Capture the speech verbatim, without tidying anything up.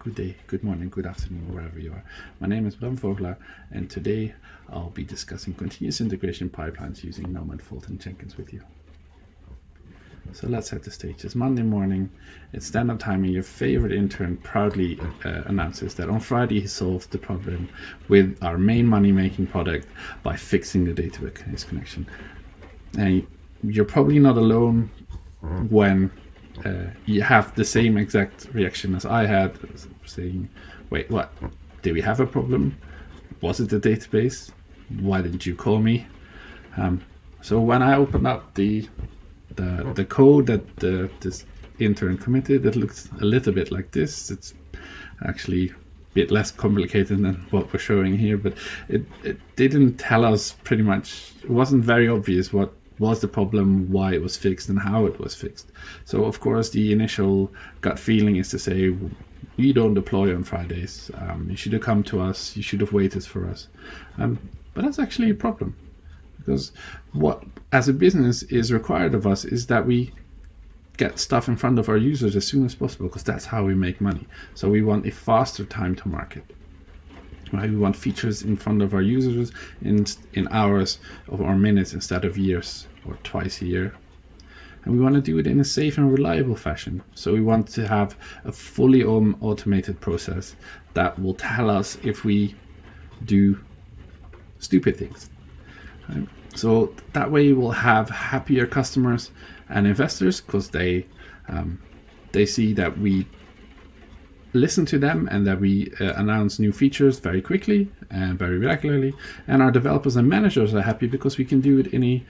good day, good morning, good afternoon, wherever you are. My name is Bram Vogler, and today I'll be discussing continuous integration pipelines using Gnome and Fulton Jenkins with you. So let's set the stage. It's Monday morning, it's stand-up time, and your favorite intern proudly uh, announces that on Friday he solved the problem with our main money-making product by fixing the database connection. And you're probably not alone when uh, you have the same exact reaction as I had, saying, wait, what? Did we have a problem? Was it the database? Why didn't you call me? Um, so when I opened up the the, the code that the, this intern committed, it looks a little bit like this. It's actually a bit less complicated than what we're showing here, but it, it didn't tell us pretty much, it wasn't very obvious what was the problem, why it was fixed, and how it was fixed. So of course the initial gut feeling is to say, we don't deploy on Fridays, um, you should have come to us, you should have waited for us. Um, but that's actually a problem, because what as a business is required of us is that we get stuff in front of our users as soon as possible, because that's how we make money. So we want a faster time to market. Right? We want features in front of our users in in hours or minutes instead of years or twice a year. And we want to do it in a safe and reliable fashion. So we want to have a fully um, automated process that will tell us if we do stupid things. Right? So that way we'll have happier customers and investors, because they um, they see that we listen to them and that we uh, announce new features very quickly and very regularly. And our developers and managers are happy because we can do it in a